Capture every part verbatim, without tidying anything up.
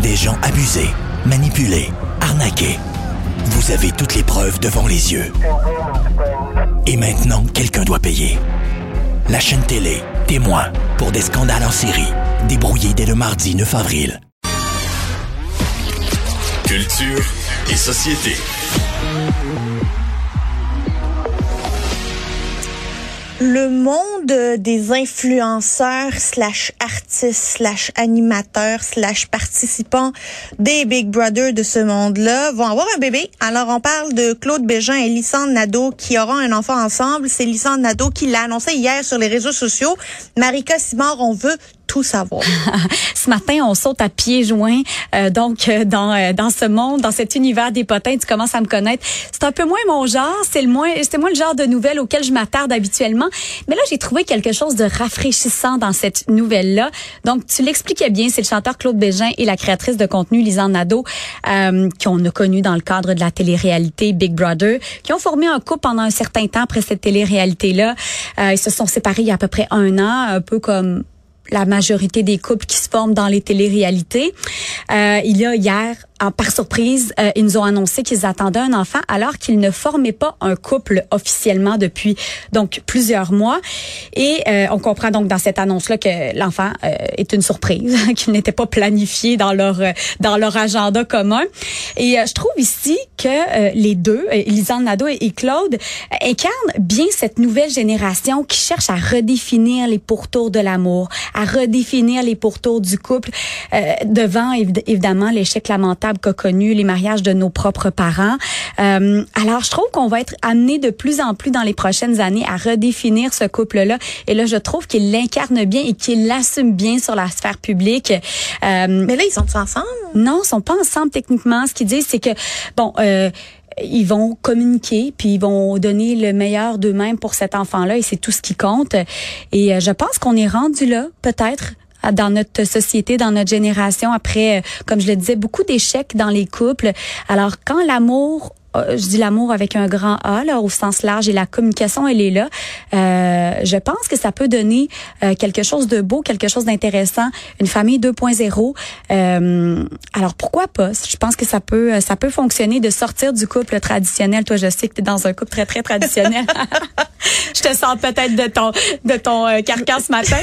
des gens abusés, manipulés, arnaqués. Vous avez toutes les preuves devant les yeux. Et maintenant, quelqu'un doit payer. La chaîne télé, témoin, pour des scandales en série, débrouillés dès le mardi neuf avril. Culture et société. Le monde des influenceurs slash artistes slash animateurs slash participants des Big Brother de ce monde-là vont avoir un bébé. Alors, on parle de Claude Bégin et Lysandre Nadeau qui auront un enfant ensemble. C'est Lysandre Nadeau qui l'a annoncé hier sur les réseaux sociaux. Marika Simard, on veut tout savoir. Ce matin, on saute à pieds joints. Euh, donc, euh, dans euh, dans ce monde, dans cet univers des potins, tu commences à me connaître. C'est un peu moins mon genre. C'est le moins, c'est moins le genre de nouvelles auxquelles je m'attarde habituellement. Mais là, j'ai trouvé quelque chose de rafraîchissant dans cette nouvelle-là. Donc, tu l'expliquais bien, c'est le chanteur Claude Bégin et la créatrice de contenu Lysandre Nadeau, euh, qu'on a connu dans le cadre de la télé-réalité Big Brother, qui ont formé un couple pendant un certain temps après cette télé-réalité-là. Euh, ils se sont séparés il y a à peu près un an, un peu comme la majorité des couples qui se forment dans les téléréalités. Euh, il y a hier, en, par surprise, euh, ils nous ont annoncé qu'ils attendaient un enfant alors qu'ils ne formaient pas un couple officiellement depuis donc plusieurs mois. Et euh, on comprend donc dans cette annonce-là que l'enfant euh, est une surprise, qu'il n'était pas planifié dans leur euh, dans leur agenda commun. Et euh, je trouve ici que euh, les deux, euh, Lysandre Nadeau et, et Claude, euh, incarnent bien cette nouvelle génération qui cherche à redéfinir les pourtours de l'amour, à redéfinir les pourtours du couple euh, devant évi- évidemment l'échec lamentable qu'a connu les mariages de nos propres parents. Euh, alors je trouve qu'on va être amené de plus en plus dans les prochaines années à redéfinir ce couple-là. Et là, je trouve qu'il l'incarne bien et qu'il l'assume bien sur la sphère publique. Euh, Mais là, ils sont ensemble? Non, ils sont pas ensemble techniquement. Ce qu'ils disent, c'est que bon. Euh, Ils vont communiquer, puis ils vont donner le meilleur d'eux-mêmes pour cet enfant-là, et c'est tout ce qui compte. Et euh, je pense qu'on est rendu là, peut-être, dans notre société, dans notre génération, après, euh, comme je le disais, beaucoup d'échecs dans les couples. Alors, quand l'amour, euh, je dis l'amour avec un grand A, là, au sens large, et la communication, elle est là, euh, je pense que ça peut donner euh, quelque chose de beau, quelque chose d'intéressant, une famille deux point zéro. Euh, alors, pourquoi pas? Je pense que ça peut ça peut fonctionner de sortir du couple traditionnel. Toi, je sais que tu es dans un couple très, très traditionnel. Je te sens peut-être de ton de ton euh, carcan ce matin.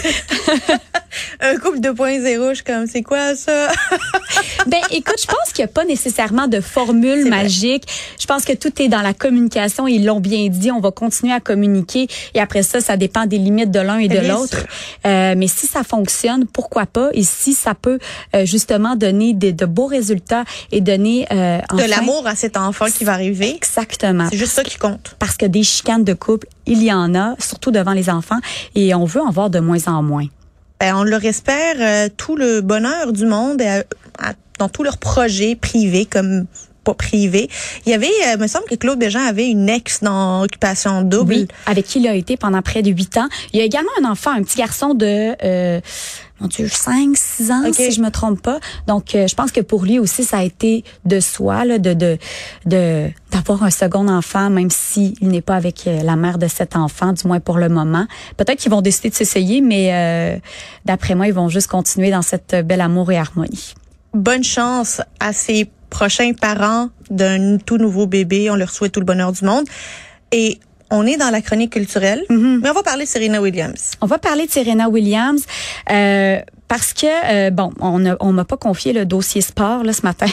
Un couple deux point zéro, je suis comme, c'est quoi ça? Ben, écoute, je pense qu'il n'y a pas nécessairement de formule c'est magique. Vrai. Je pense que tout est dans la communication. Ils l'ont bien dit. On va continuer à communiquer. Et après ça, ça dépend des limites de l'un et de l'autre. Euh, mais si ça fonctionne, pourquoi pas? Et si ça peut euh, justement donner des, de beaux résultats et donner euh, enfin, de l'amour à cet enfant qui va arriver. Exactement. C'est juste ça qui compte. Parce que des chicanes de couple, il y en a, surtout devant les enfants. Et on veut en voir de moins en moins. Ben, on leur espère euh, tout le bonheur du monde euh, à, dans tous leurs projets privés comme pas privés. Il y avait, euh, il me semble que Claude Bégin avait une ex dans Occupation Double. Oui, avec qui il a été pendant près de huit ans. Il y a également un enfant, un petit garçon de... Euh, mon Dieu, cinq, six ans, okay. Si je me trompe pas. Donc, euh, je pense que pour lui aussi, ça a été de soi, là, de, de, de, d'avoir un second enfant, même s'il n'est pas avec la mère de cet enfant, du moins pour le moment. Peut-être qu'ils vont décider de s'essayer, mais euh, d'après moi, ils vont juste continuer dans cette belle amour et harmonie. Bonne chance à ces prochains parents d'un tout nouveau bébé. On leur souhaite tout le bonheur du monde. Et on est dans la chronique culturelle, mm-hmm. mais on va parler de Serena Williams. On va parler de Serena Williams euh, parce que, euh, bon, on a, on m'a pas confié le dossier sport là ce matin.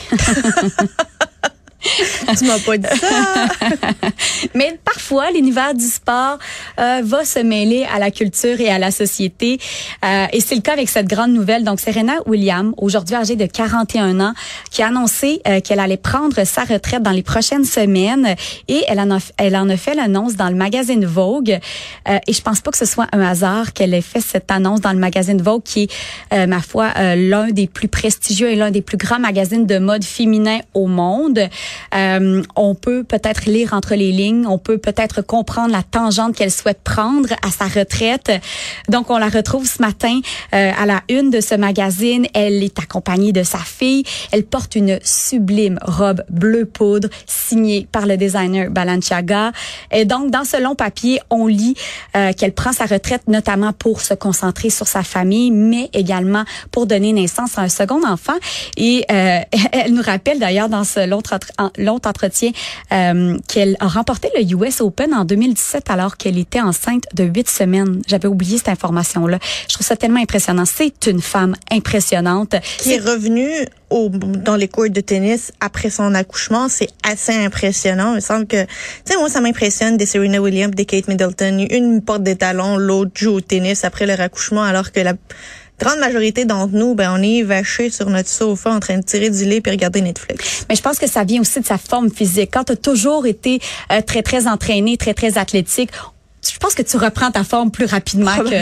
Tu m'as pas dit ça. Mais parfois, l'univers du sport euh, va se mêler à la culture et à la société. Euh, et c'est le cas avec cette grande nouvelle. Donc, Serena Williams, aujourd'hui âgée de quarante et un ans, qui a annoncé euh, qu'elle allait prendre sa retraite dans les prochaines semaines. Et elle en a, elle en a fait l'annonce dans le magazine Vogue. Euh, et je pense pas que ce soit un hasard qu'elle ait fait cette annonce dans le magazine Vogue, qui est, euh, ma foi, euh, l'un des plus prestigieux et l'un des plus grands magazines de mode féminin au monde. Euh, on peut peut-être lire entre les lignes, on peut peut-être comprendre la tangente qu'elle souhaite prendre à sa retraite. Donc, on la retrouve ce matin euh, à la une de ce magazine. Elle est accompagnée de sa fille. Elle porte une sublime robe bleu poudre signée par le designer Balenciaga. Et donc, dans ce long papier, on lit euh, qu'elle prend sa retraite notamment pour se concentrer sur sa famille, mais également pour donner naissance à un second enfant. Et euh, elle nous rappelle d'ailleurs dans ce long, long entretien euh, qu'elle a remporté le U S Open en deux mille dix-sept alors qu'elle était enceinte de huit semaines. J'avais oublié cette information-là. Je trouve ça tellement impressionnant. C'est une femme impressionnante. Qui est revenue au, dans les courts de tennis après son accouchement. C'est assez impressionnant. Il me semble que, tu sais, moi, ça m'impressionne des Serena Williams, des Kate Middleton. Une porte des talons, l'autre joue au tennis après leur accouchement, alors que la grande majorité d'entre nous, ben, on est vachés sur notre sofa en train de tirer du lait puis regarder Netflix. Mais je pense que ça vient aussi de sa forme physique. Quand tu as toujours été euh, très, très entraîné, très, très athlétique, je pense que tu reprends ta forme plus rapidement que...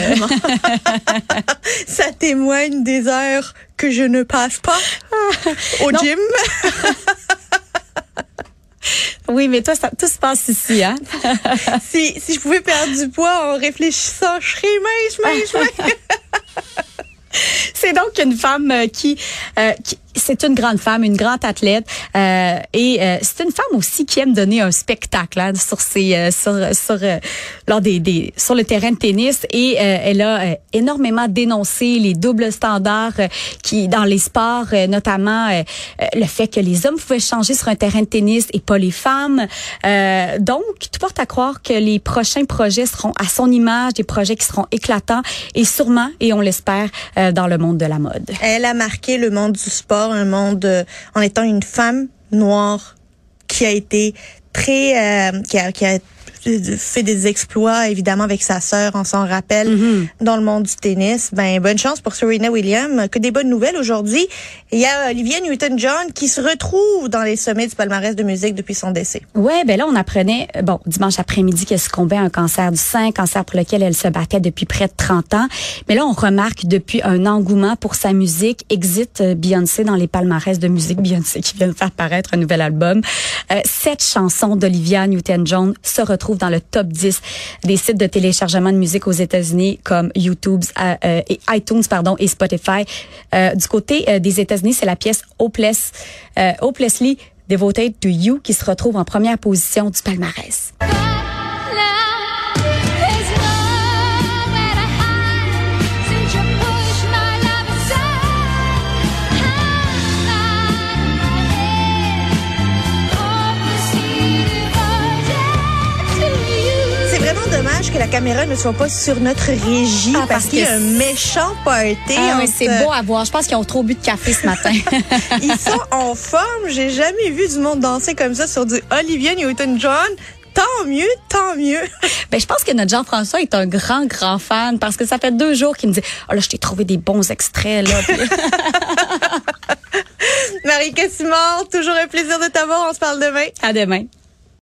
Ça témoigne des heures que je ne passe pas au non. gym. Oui, mais toi, ça, tout se passe ici, hein? si, si je pouvais perdre du poids en réfléchissant, je serais mince, mince, mince. C'est donc une femme qui, euh, qui c'est une grande femme, une grande athlète, euh, et euh, c'est une femme aussi qui aime donner un spectacle hein, sur ses, euh, sur, sur, euh, lors des, des, sur le terrain de tennis. Et euh, elle a euh, énormément dénoncé les doubles standards euh, qui dans les sports, euh, notamment euh, le fait que les hommes pouvaient changer sur un terrain de tennis et pas les femmes. Euh, donc, tout porte à croire que les prochains projets seront à son image, des projets qui seront éclatants et sûrement, et on l'espère, euh, dans le monde de la mode. Elle a marqué le monde du sport, un monde euh, en étant une femme noire qui a été très euh, qui a qui a fait des exploits évidemment avec sa sœur, on s'en rappelle, mm-hmm. dans le monde du tennis. Ben bonne chance pour Serena Williams. Que des bonnes nouvelles aujourd'hui. Il y a Olivia Newton-John qui se retrouve dans les sommets du palmarès de musique depuis son décès. Ouais, ben là on apprenait bon dimanche après-midi qu'elle succombait à un cancer du sein, cancer pour lequel elle se battait depuis près de trente ans. Mais là on remarque depuis un engouement pour sa musique. Exit Beyoncé dans les palmarès de musique. Beyoncé qui vient de faire paraître un nouvel album. Euh, sept chansons d'Olivia Newton-John se retrouvent dans le top dix des sites de téléchargement de musique aux États-Unis comme YouTube, euh, euh, et iTunes pardon et Spotify. Euh, du côté euh, des États-Unis, c'est la pièce Hopeless, euh, Hopelessly Devoted to You qui se retrouve en première position du palmarès. Dommage que la caméra ne soit pas sur notre régie ah, parce, parce qu'il y a un méchant party. Ah, oui, c'est beau à voir. Je pense qu'ils ont trop bu de café ce matin. Ils sont en forme. J'ai jamais vu du monde danser comme ça sur du Olivia Newton-John. Tant mieux, tant mieux. Ben, je pense que notre Jean-François est un grand, grand fan parce que ça fait deux jours qu'il me dit « Oh là, je t'ai trouvé des bons extraits, là. » Marie Cassimard, toujours un plaisir de t'avoir. On se parle demain. À demain.